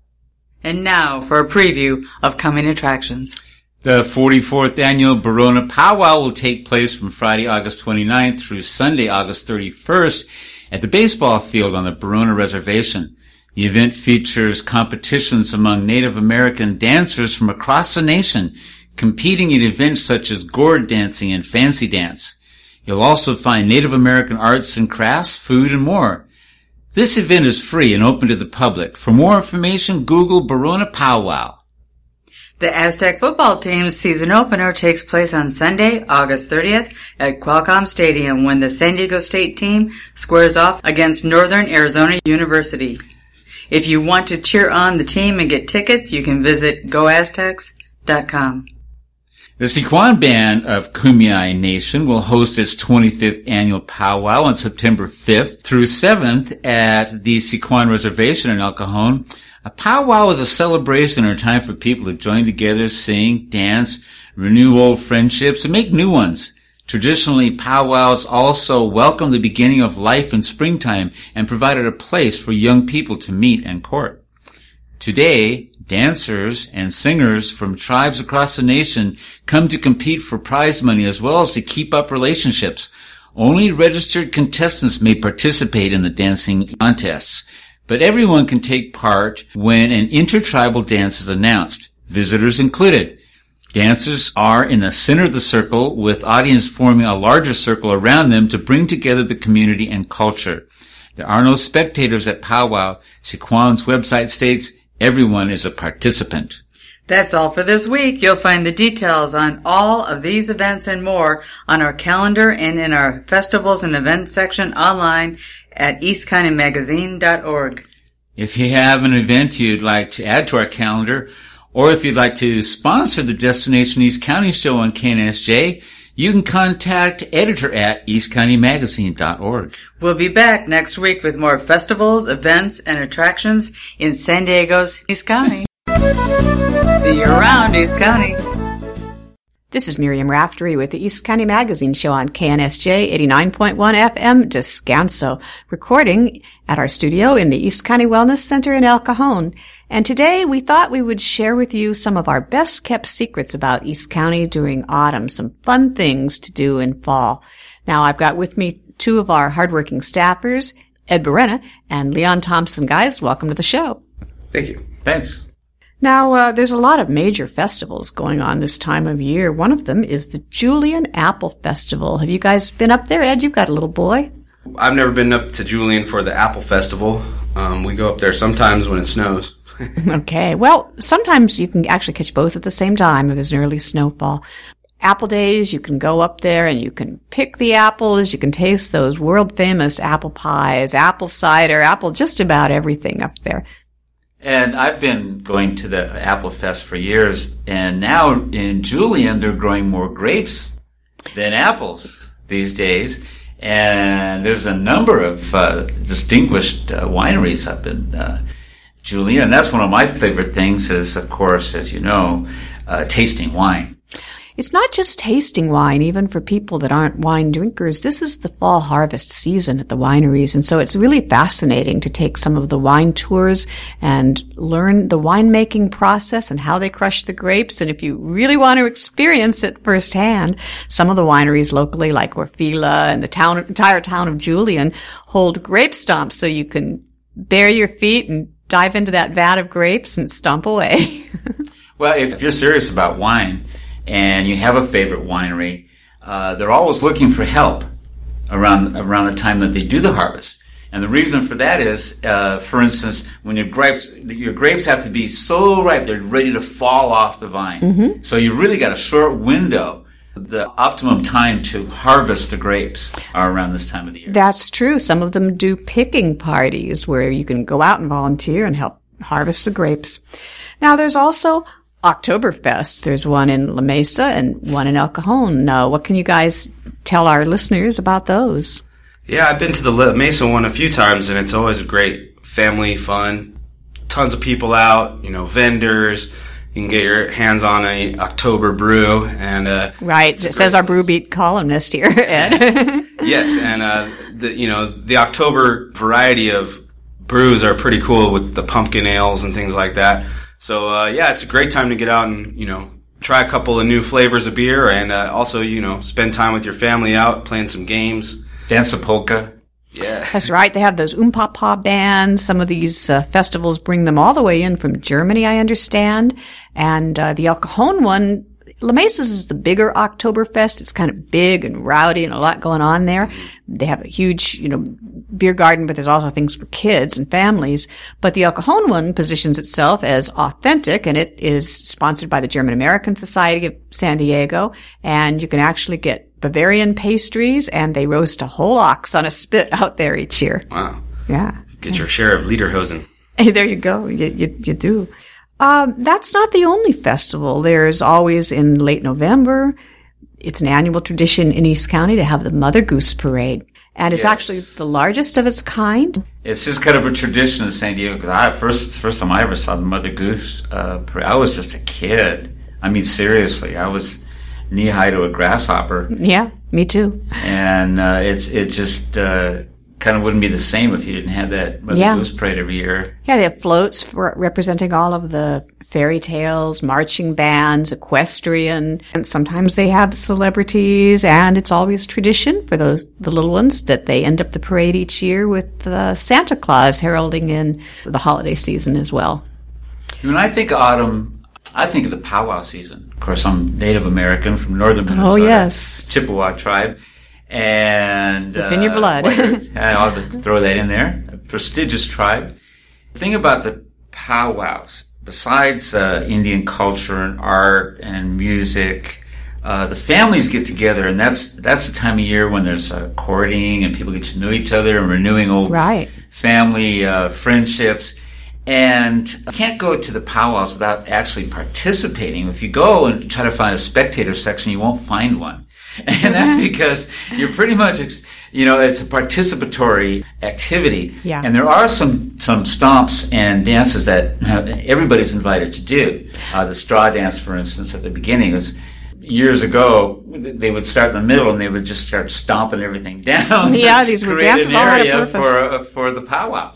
Speaker 10: And now for a preview of coming attractions.
Speaker 4: The 44th annual Barona Powwow will take place from Friday, August 29th through Sunday, August 31st at the baseball field on the Barona Reservation. The event features competitions among Native American dancers from across the nation, competing in events such as gourd dancing and fancy dance. You'll also find Native American arts and crafts, food, and more. This event is free and open to the public. For more information, Google Barona Powwow.
Speaker 10: The Aztec football team's season opener takes place on Sunday, August 30th at Qualcomm Stadium when the San Diego State team squares off against Northern Arizona University. If you want to cheer on the team and get tickets, you can visit goaztecs.com.
Speaker 4: The Sequan Band of Kumeyaay Nation will host its 25th annual powwow on September 5th through 7th at the Sequan Reservation in El Cajon. A powwow is a celebration or a time for people to join together, sing, dance, renew old friendships, and make new ones. Traditionally, powwows also welcome the beginning of life in springtime and provided a place for young people to meet and court. Today, Dancers and singers from tribes across the nation come to compete for prize money as well as to keep up relationships. Only registered contestants may participate in the dancing contests, but everyone can take part when an intertribal dance is announced, visitors included. Dancers are in the center of the circle, with audience forming a larger circle around them to bring together the community and culture. There are no spectators at powwow. Sycuan's website states everyone is a participant.
Speaker 10: That's all for this week. You'll find the details on all of these events and more on our calendar and in our festivals and events section online at eastcountymagazine.org.
Speaker 4: If you have an event you'd like to add to our calendar, or if you'd like to sponsor the Destination East County show on KNSJ, you can contact editor at eastcountymagazine.org.
Speaker 10: We'll be back next week with more festivals, events, and attractions in San Diego's East County. See you around, East County.
Speaker 2: This is Miriam Raftery with the East County Magazine show on KNSJ 89.1 FM Descanso, recording at our studio in the East County Wellness Center in El Cajon. And today we thought we would share with you some of our best kept secrets about East County during autumn, some fun things to do in fall. Now I've got with me two of our hardworking staffers, Ed Berena and Leon Thompson. Guys, welcome to the show.
Speaker 6: Thank you.
Speaker 4: Thanks.
Speaker 2: Now, there's a lot of major festivals going on this time of year. One of them is the Julian Apple Festival. Have you guys been up there? Ed, you've got a little boy.
Speaker 6: I've never been up to Julian for the Apple Festival. We go up there sometimes when it snows.
Speaker 2: Okay. Well, sometimes you can actually catch both at the same time if there's an early snowfall. Apple days, you can go up there and you can pick the apples. You can taste those world-famous apple pies, apple cider, just about everything up there.
Speaker 4: And I've been going to the Apple Fest for years, and now in Julian, they're growing more grapes than apples these days. And there's a number of distinguished wineries up in Julian. And that's one of my favorite things is, of course, as you know, tasting wine.
Speaker 2: It's not just tasting wine, even for people that aren't wine drinkers. This is the fall harvest season at the wineries, and so it's really fascinating to take some of the wine tours and learn the winemaking process and how they crush the grapes. And if you really want to experience it firsthand, some of the wineries locally, like Orfila and the entire town of Julian, hold grape stomps, so you can bare your feet and dive into that vat of grapes and stomp away.
Speaker 4: Well, if you're serious about wine, and you have a favorite winery, they're always looking for help around the time that they do the harvest. And the reason for that is, for instance, when your grapes have to be so ripe, they're ready to fall off the vine. Mm-hmm. So you really got a short window. The optimum time to harvest the grapes are around this time of the year.
Speaker 2: That's true. Some of them do picking parties where you can go out and volunteer and help harvest the grapes. Now, there's also Oktoberfest. There's one in La Mesa and one in El Cajon. What can you guys tell our listeners about those?
Speaker 6: Yeah, I've been to the La Mesa one a few times, and it's always great family fun. Tons of people out, vendors. You can get your hands on a October brew, and
Speaker 2: right. It says our Brew Beat columnist here, Ed.
Speaker 6: Yes, and the October variety of brews are pretty cool with the pumpkin ales and things like that. So, it's a great time to get out and, try a couple of new flavors of beer and also, spend time with your family out playing some games.
Speaker 4: Dance a polka.
Speaker 6: Yeah.
Speaker 2: That's right. They have those Papa bands. Some of these festivals bring them all the way in from Germany, I understand. And the El Cajon one, La Mesa's is the bigger Oktoberfest. It's kind of big and rowdy and a lot going on there. They have a huge, beer garden, but there's also things for kids and families. But the El Cajon one positions itself as authentic, and it is sponsored by the German American Society of San Diego. And you can actually get Bavarian pastries, and they roast a whole ox on a spit out there each year.
Speaker 6: Wow.
Speaker 2: Yeah.
Speaker 6: Get your share of Lederhosen.
Speaker 2: Hey, there you go. You do. That's not the only festival. There's always in late November. It's an annual tradition in East County to have the Mother Goose Parade. And it's actually the largest of its kind.
Speaker 4: It's just kind of a tradition in San Diego because first time I ever saw the Mother Goose Parade, I was just a kid. I mean, seriously, I was knee-high to a grasshopper.
Speaker 2: Yeah, me too.
Speaker 4: And it just kind kind of wouldn't be the same if you didn't have that Mother Goose Parade every year.
Speaker 2: Yeah, they have floats representing all of the fairy tales, marching bands, equestrian, and sometimes they have celebrities, and it's always tradition for the little ones that they end up the parade each year with Santa Claus heralding in the holiday season as well.
Speaker 4: When I think of autumn, I think of the powwow season. Of course, I'm Native American from northern Minnesota.
Speaker 2: Oh, yes.
Speaker 4: Chippewa tribe. And
Speaker 2: it's in your blood.
Speaker 4: I'll throw that in there. A prestigious tribe. The thing about the powwows, besides Indian culture and art and music, the families get together, and that's the time of year when there's courting and people get to know each other and renewing old family friendships. And you can't go to the powwows without actually participating. If you go and try to find a spectator section, you won't find one. And that's because you're pretty much, it's a participatory activity.
Speaker 2: Yeah.
Speaker 4: And there are some stomps and dances that everybody's invited to do. The straw dance, for instance, at the beginning is, years ago, they would start in the middle and they would just start stomping everything down.
Speaker 2: Yeah, these were dances all had a purpose.
Speaker 4: For the powwow.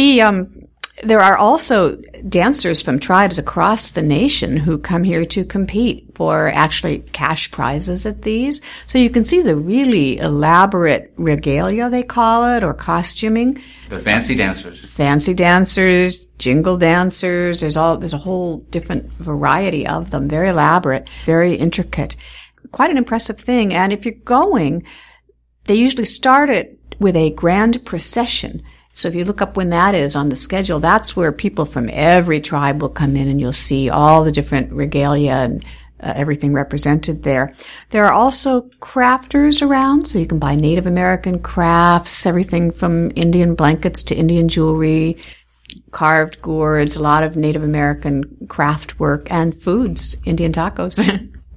Speaker 2: There are also dancers from tribes across the nation who come here to compete for actually cash prizes at these. So you can see the really elaborate regalia, they call it, or costuming.
Speaker 4: The fancy dancers.
Speaker 2: Fancy dancers, jingle dancers. There's a whole different variety of them. Very elaborate, very intricate. Quite an impressive thing. And if you're going, they usually start it with a grand procession. So if you look up when that is on the schedule, that's where people from every tribe will come in, and you'll see all the different regalia and everything represented there. There are also crafters around, so you can buy Native American crafts, everything from Indian blankets to Indian jewelry, carved gourds, a lot of Native American craft work, and foods, Indian tacos.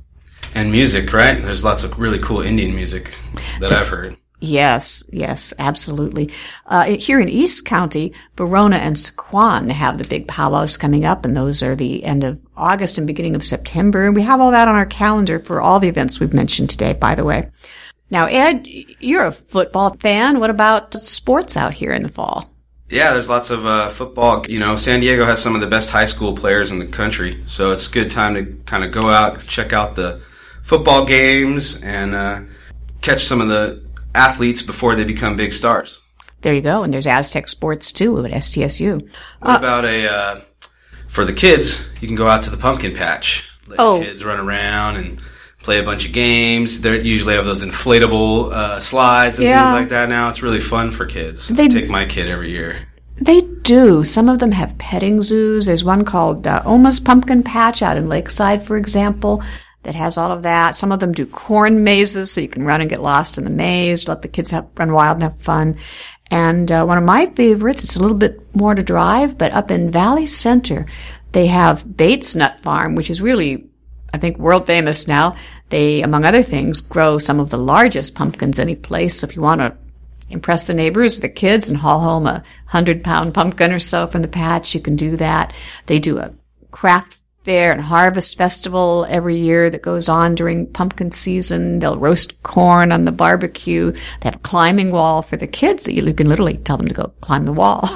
Speaker 6: And music, right? There's lots of really cool Indian music that I've heard.
Speaker 2: Yes, absolutely. Here in East County, Verona and Sequan have the big powwows coming up, and those are the end of August and beginning of September. And we have all that on our calendar for all the events we've mentioned today, by the way. Now, Ed, you're a football fan. What about sports out here in the fall?
Speaker 6: Yeah, there's lots of football. San Diego has some of the best high school players in the country, so it's a good time to kind of go out, check out the football games, and catch some of the athletes before they become big stars.
Speaker 2: There you go. And there's Aztec Sports, too, at STSU.
Speaker 6: What about for the kids, you can go out to the pumpkin patch. Let kids run around and play a bunch of games. They usually have those inflatable slides and things like that now. It's really fun for kids. I take my kid every year.
Speaker 2: They do. Some of them have petting zoos. There's one called Oma's Pumpkin Patch out in Lakeside, for example, that has all of that. Some of them do corn mazes, so you can run and get lost in the maze, let the kids run wild and have fun. And one of my favorites, it's a little bit more to drive, but up in Valley Center, they have Bates Nut Farm, which is really, I think, world famous now. They, among other things, grow some of the largest pumpkins any place. So if you want to impress the neighbors or the kids and haul home a 100-pound pumpkin or so from the patch, you can do that. They do a craft fair and harvest festival every year that goes on during pumpkin season. They'll roast corn on the barbecue. They have a climbing wall for the kids that you can literally tell them to go climb the wall.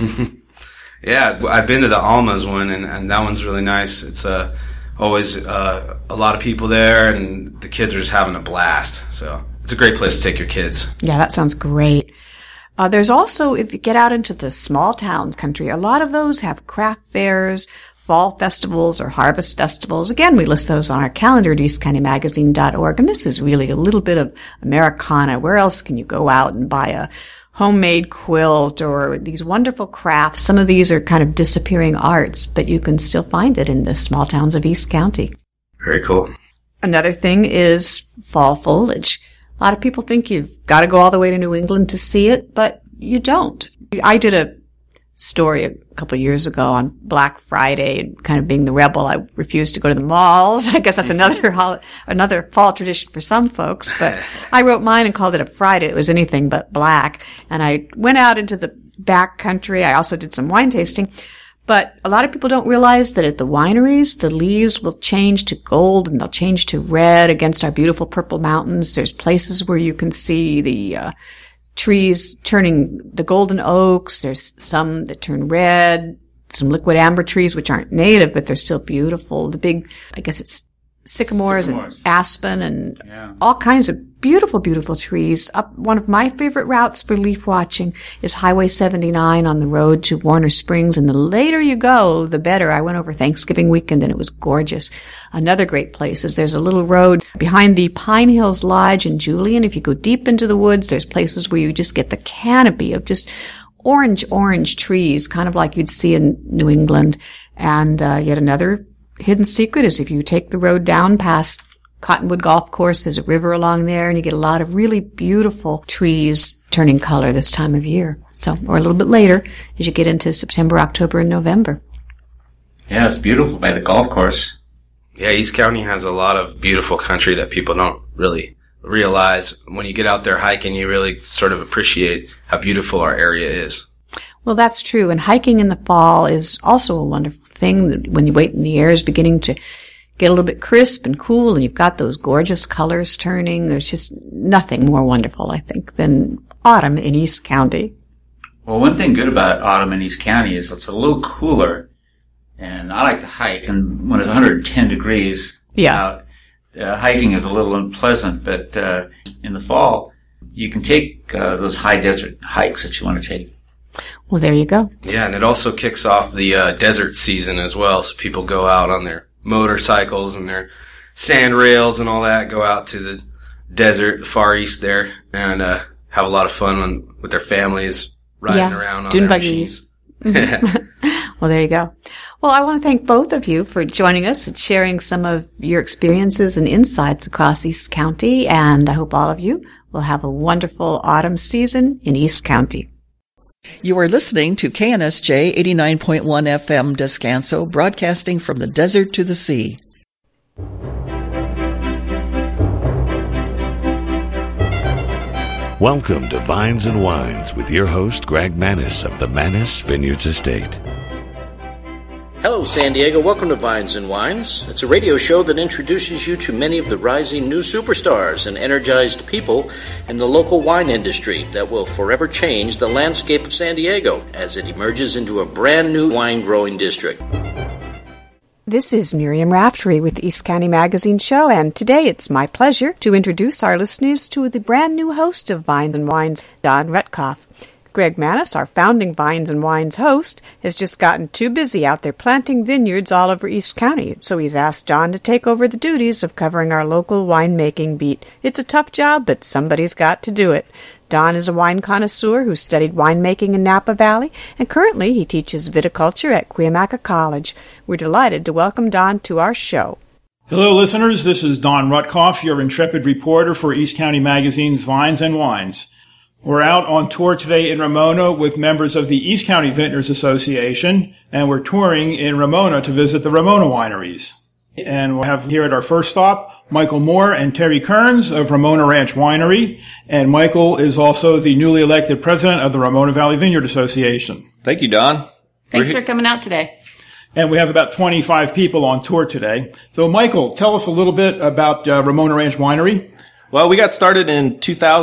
Speaker 6: Yeah, I've been to the Alma's one, and that one's really nice. It's always a lot of people there, and the kids are just having a blast. So it's a great place to take your kids.
Speaker 2: Yeah, that sounds great. There's also, if you get out into the small towns country, a lot of those have craft fairs, fall festivals, or harvest festivals. Again, we list those on our calendar at eastcountymagazine.org. And this is really a little bit of Americana. Where else can you go out and buy a homemade quilt or these wonderful crafts? Some of these are kind of disappearing arts, but you can still find it in the small towns of East County.
Speaker 6: Very cool.
Speaker 2: Another thing is fall foliage. A lot of people think you've got to go all the way to New England to see it, but you don't. I did a story a couple of years ago on Black Friday, and kind of being the rebel, I refused to go to the malls. I guess that's another fall tradition for some folks, but I wrote mine and called it a Friday. It was anything but black. And I went out into the back country. I also did some wine tasting. But a lot of people don't realize that at the wineries, the leaves will change to gold and they'll change to red against our beautiful purple mountains. There's places where you can see the trees turning the golden oaks. There's some that turn red, some liquid amber trees, which aren't native, but they're still beautiful. The big, I guess it's sycamores and aspen and all kinds of beautiful, beautiful trees. One of my favorite routes for leaf watching is Highway 79 on the road to Warner Springs. And the later you go, the better. I went over Thanksgiving weekend and it was gorgeous. Another great place is there's a little road behind the Pine Hills Lodge in Julian. If you go deep into the woods, there's places where you just get the canopy of just orange trees, kind of like you'd see in New England. And yet another hidden secret is if you take the road down past Cottonwood Golf Course, there's a river along there, and you get a lot of really beautiful trees turning color this time of year. So, or a little bit later, as you get into September, October, and November.
Speaker 4: Yeah, it's beautiful by the golf course.
Speaker 6: Yeah, East County has a lot of beautiful country that people don't really realize. When you get out there hiking, you really sort of appreciate how beautiful our area is.
Speaker 2: Well, that's true. And hiking in the fall is also a wonderful thing. When you wait and the air is beginning to get a little bit crisp and cool and you've got those gorgeous colors turning, there's just nothing more wonderful, I think, than autumn in East County.
Speaker 4: Well, one thing good about autumn in East County is it's a little cooler. And I like to hike, and when it's 110 degrees out, hiking is a little unpleasant. But in the fall, you can take those high desert hikes that you want to take.
Speaker 2: Well, there you go.
Speaker 6: Yeah, and it also kicks off the desert season as well. So people go out on their motorcycles and their sand rails and all that, go out to the desert, the Far East there, and have a lot of fun with their families riding around on
Speaker 2: dune
Speaker 6: their
Speaker 2: buggies. Well, there you go. Well, I want to thank both of you for joining us and sharing some of your experiences and insights across East County, and I hope all of you will have a wonderful autumn season in East County.
Speaker 8: You are listening to KNSJ 89.1 FM Descanso, broadcasting from the desert to the sea.
Speaker 11: Welcome to Vines and Wines with your host, Greg Manis of the Manis Vineyards Estate.
Speaker 12: Hello, San Diego. Welcome to Vines and Wines. It's a radio show that introduces you to many of the rising new superstars and energized people in the local wine industry that will forever change the landscape of San Diego as it emerges into a brand new wine growing district.
Speaker 2: This is Miriam Raftery with the East County Magazine Show, and today it's my pleasure to introduce our listeners to the brand new host of Vines and Wines, Don Rutkoff. Greg Manis, our founding Vines and Wines host, has just gotten too busy out there planting vineyards all over East County, so he's asked Don to take over the duties of covering our local winemaking beat. It's a tough job, but somebody's got to do it. Don is a wine connoisseur who studied winemaking in Napa Valley, and currently he teaches viticulture at Cuyamaca College. We're delighted to welcome Don to our show.
Speaker 13: Hello, listeners. This is Don Rutkoff, your intrepid reporter for East County Magazine's Vines and Wines. We're out on tour today in Ramona with members of the East County Vintners Association, and we're touring in Ramona to visit the Ramona wineries. And we'll have here at our first stop, Michael Moore and Terry Kearns of Ramona Ranch Winery, and Michael is also the newly elected president of the Ramona Valley Vineyard Association.
Speaker 6: Thank you, Don.
Speaker 14: Thanks for coming out today.
Speaker 13: And we have about 25 people on tour today. So, Michael, tell us a little bit about Ramona Ranch Winery.
Speaker 15: Well, we got started in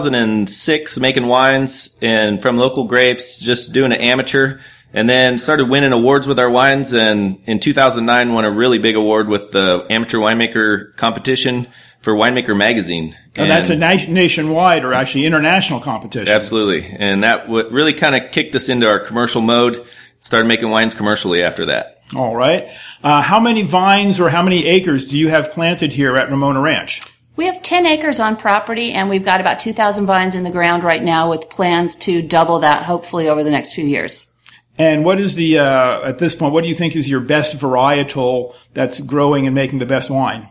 Speaker 15: 2006 making wines and from local grapes, just doing it amateur, and then started winning awards with our wines. And in 2009, won a really big award with the amateur winemaker competition for Winemaker Magazine.
Speaker 13: And that's a nationwide or actually international competition.
Speaker 15: Absolutely. And that really kind of kicked us into our commercial mode. Started making wines commercially after that.
Speaker 13: All right. How many vines or how many acres do you have planted here at Ramona Ranch?
Speaker 14: We have 10 acres on property, and we've got about 2,000 vines in the ground right now with plans to double that hopefully over the next few years.
Speaker 13: And what is at this point, what do you think is your best varietal that's growing and making the best wine?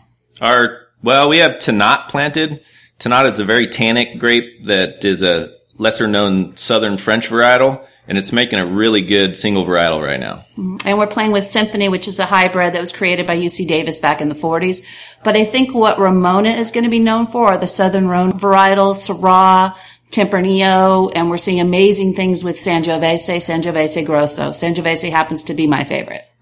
Speaker 15: We have Tannat planted. Tannat is a very tannic grape that is a lesser known southern French varietal, and it's making a really good single varietal right now.
Speaker 14: And we're playing with Symphony, which is a hybrid that was created by UC Davis back in the 40s. But I think what Ramona is going to be known for are the Southern Rhone varietals, Syrah, Tempranillo, and we're seeing amazing things with Sangiovese Grosso. Sangiovese happens to be my favorite.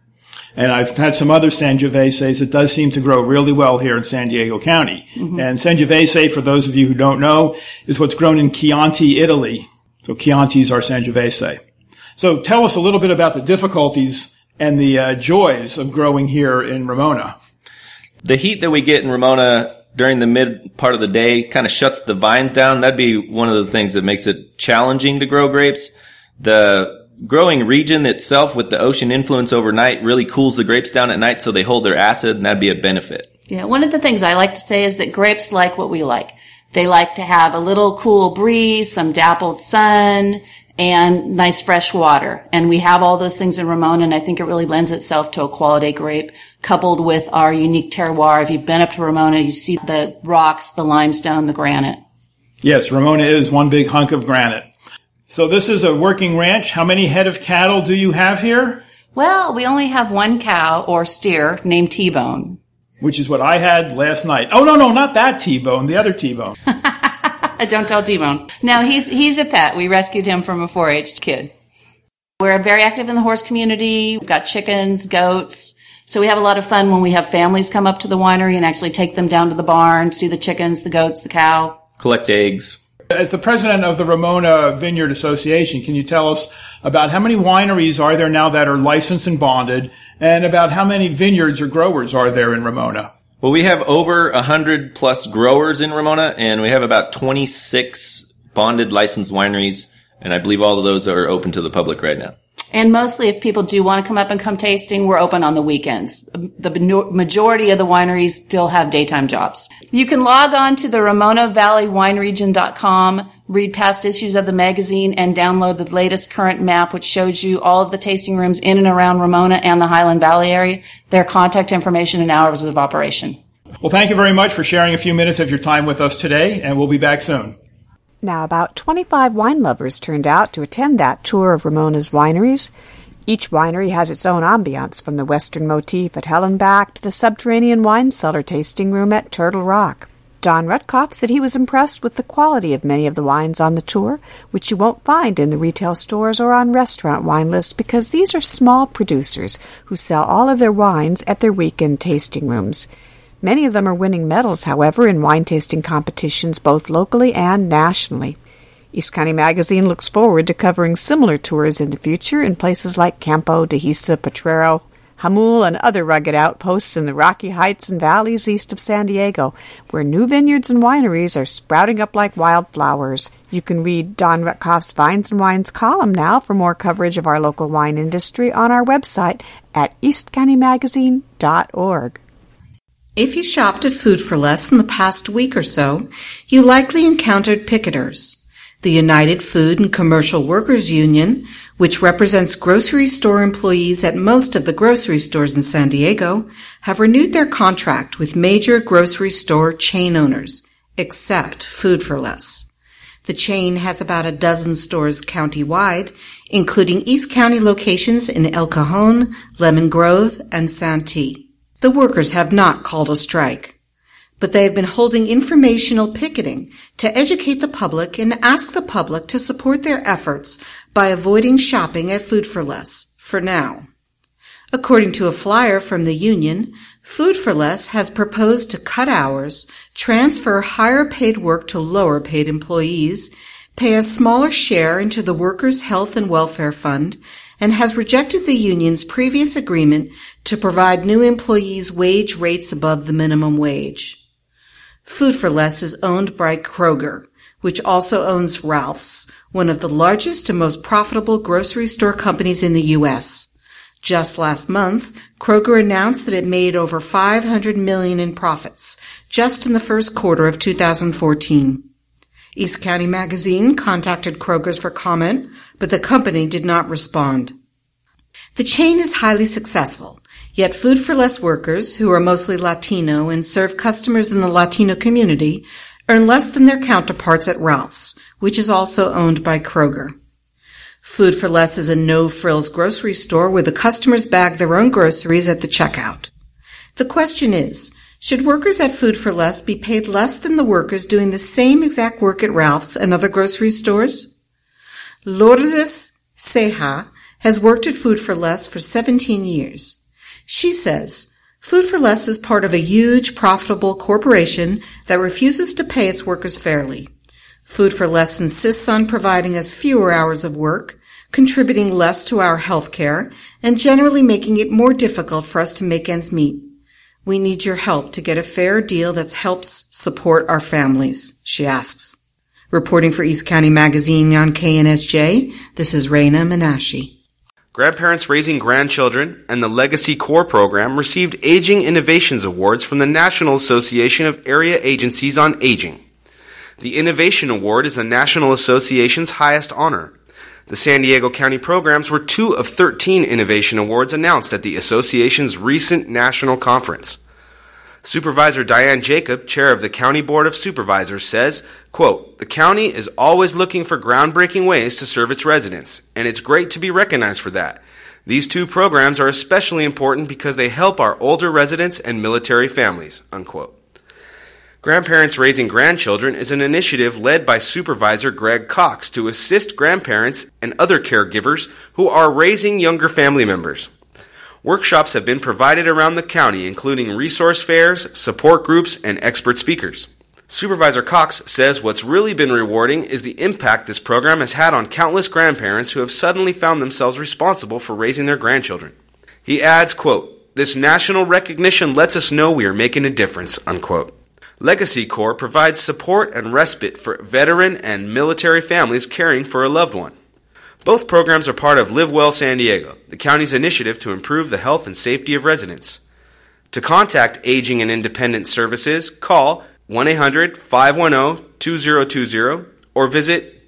Speaker 13: And I've had some other Sangioveses. It does seem to grow really well here in San Diego County. Mm-hmm. And Sangiovese, for those of you who don't know, is what's grown in Chianti, Italy. So Chianti is our Sangiovese. So tell us a little bit about the difficulties and the joys of growing here in Ramona.
Speaker 15: The heat that we get in Ramona during the mid part of the day kind of shuts the vines down. That'd be one of the things that makes it challenging to grow grapes. The growing region itself with the ocean influence overnight really cools the grapes down at night so they hold their acid, and that'd be a benefit.
Speaker 14: Yeah, one of the things I like to say is that grapes like what we like. They like to have a little cool breeze, some dappled sun, and nice fresh water. And we have all those things in Ramona, and I think it really lends itself to a quality grape, coupled with our unique terroir. If you've been up to Ramona, you see the rocks, the limestone, the granite.
Speaker 13: Yes, Ramona is one big hunk of granite. So this is a working ranch. How many head of cattle do you have here?
Speaker 14: Well, we only have one cow or steer named T-Bone.
Speaker 13: Which is what I had last night. Oh, no, not that T-Bone, the other T-Bone.
Speaker 14: Don't tell T-Bone. No, he's a pet. We rescued him from a 4-H kid. We're very active in the horse community. We've got chickens, goats. So we have a lot of fun when we have families come up to the winery and actually take them down to the barn, see the chickens, the goats, the cow.
Speaker 15: Collect eggs.
Speaker 13: As the president of the Ramona Vineyard Association, can you tell us about how many wineries are there now that are licensed and bonded, and about how many vineyards or growers are there in Ramona?
Speaker 15: Well, we have over 100 plus growers in Ramona, and we have about 26 bonded licensed wineries, and I believe all of those are open to the public right now.
Speaker 14: And mostly, if people do want to come up and come tasting, we're open on the weekends. The majority of the wineries still have daytime jobs. You can log on to the RamonaValleyWineRegion.com, read past issues of the magazine, and download the latest current map, which shows you all of the tasting rooms in and around Ramona and the Highland Valley area, their contact information and hours of operation.
Speaker 13: Well, thank you very much for sharing a few minutes of your time with us today, and we'll be back soon.
Speaker 2: Now, about 25 wine lovers turned out to attend that tour of Ramona's wineries. Each winery has its own ambiance, from the Western motif at Hellenbach to the subterranean wine cellar tasting room at Turtle Rock. Don Rutkoff said he was impressed with the quality of many of the wines on the tour, which you won't find in the retail stores or on restaurant wine lists, because these are small producers who sell all of their wines at their weekend tasting rooms. Many of them are winning medals, however, in wine tasting competitions both locally and nationally. East County Magazine looks forward to covering similar tours in the future in places like Campo, Dehesa, Potrero, Jamul, and other rugged outposts in the Rocky Heights and valleys east of San Diego, where new vineyards and wineries are sprouting up like wildflowers. You can read Don Rutkoff's Vines and Wines column now for more coverage of our local wine industry on our website at eastcountymagazine.org.
Speaker 16: If you shopped at Food 4 Less in the past week or so, you likely encountered picketers. The United Food and Commercial Workers Union, which represents grocery store employees at most of the grocery stores in San Diego, have renewed their contract with major grocery store chain owners, except Food 4 Less. The chain has about a dozen stores county-wide, including East County locations in El Cajon, Lemon Grove, and Santee. The workers have not called a strike, but they have been holding informational picketing to educate the public and ask the public to support their efforts by avoiding shopping at Food 4 Less for now. According to a flyer from the union, Food 4 Less has proposed to cut hours, transfer higher paid work to lower paid employees, pay a smaller share into the Workers' Health and Welfare Fund, and has rejected the union's previous agreement to provide new employees wage rates above the minimum wage. Food 4 Less is owned by Kroger, which also owns Ralph's, one of the largest and most profitable grocery store companies in the U.S. Just last month, Kroger announced that it made over $500 million in profits just in the first quarter of 2014. East County Magazine contacted Kroger's for comment, but the company did not respond. The chain is highly successful, yet Food 4 Less workers, who are mostly Latino and serve customers in the Latino community, earn less than their counterparts at Ralph's, which is also owned by Kroger. Food 4 Less is a no-frills grocery store where the customers bag their own groceries at the checkout. The question is, should workers at Food 4 Less be paid less than the workers doing the same exact work at Ralph's and other grocery stores? Lourdes Ceja has worked at Food 4 Less for 17 years. She says, Food for Less is part of a huge, profitable corporation that refuses to pay its workers fairly. Food for Less insists on providing us fewer hours of work, contributing less to our health care, and generally making it more difficult for us to make ends meet. We need your help to get a fair deal that helps support our families, she asks. Reporting for East County Magazine on KNSJ, this is Raina Menashe.
Speaker 6: Grandparents Raising Grandchildren and the Legacy Core program received Aging Innovations Awards from the National Association of Area Agencies on Aging. The Innovation Award is the National Association's highest honor. The San Diego County programs were 2 of 13 Innovation Awards announced at the association's recent national conference. Supervisor Diane Jacob, chair of the County Board of Supervisors, says, quote, "The county is always looking for groundbreaking ways to serve its residents, and it's great to be recognized for that. These 2 programs are especially important because they help our older residents and military families," unquote. Grandparents Raising Grandchildren is an initiative led by Supervisor Greg Cox to assist grandparents and other caregivers who are raising younger family members. Workshops have been provided around the county, including resource fairs, support groups, and expert speakers. Supervisor Cox says what's really been rewarding is the impact this program has had on countless grandparents who have suddenly found themselves responsible for raising their grandchildren. He adds, quote, "This national recognition lets us know we are making a difference," unquote. Legacy Corps provides support and respite for veteran and military families caring for a loved one. Both programs are part of Live Well San Diego, the county's initiative to improve the health and safety of residents. To contact Aging and Independent Services, call 1-800-510-2020 or visit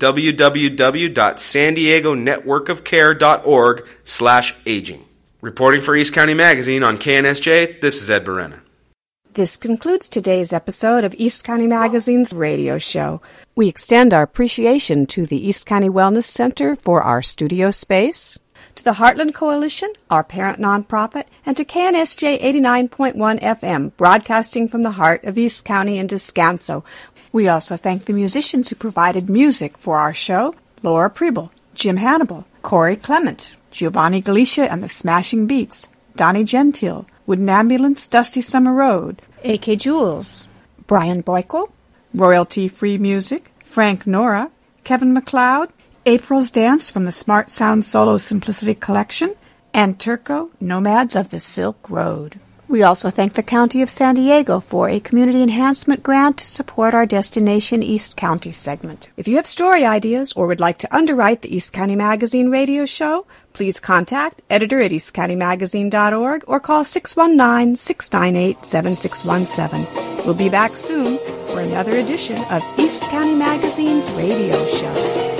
Speaker 6: www.sandiegonetworkofcare.org/aging. Reporting for East County Magazine on KNSJ, this is Ed Berena.
Speaker 2: This concludes today's episode of East County Magazine's radio show. We extend our appreciation to the East County Wellness Center for our studio space, to the Heartland Coalition, our parent nonprofit, and to KNSJ 89.1 FM, broadcasting from the heart of East County in Descanso. We also thank the musicians who provided music for our show: Laura Preble, Jim Hannibal, Corey Clement, Giovanni Galicia and the Smashing Beats, Donnie Gentile, Wooden Ambulance, Dusty Summer Road, A.K. Jules, Brian Boyko, Royalty-Free Music, Frank Nora, Kevin McLeod, April's Dance from the Smart Sound Solo Simplicity Collection, and Turco, Nomads of the Silk Road. We also thank the County of San Diego for a community enhancement grant to support our Destination East County segment. If you have story ideas or would like to underwrite the East County Magazine radio show, please contact editor@eastcountymagazine.org or call 619-698-7617. We'll be back soon for another edition of East County Magazine's radio show.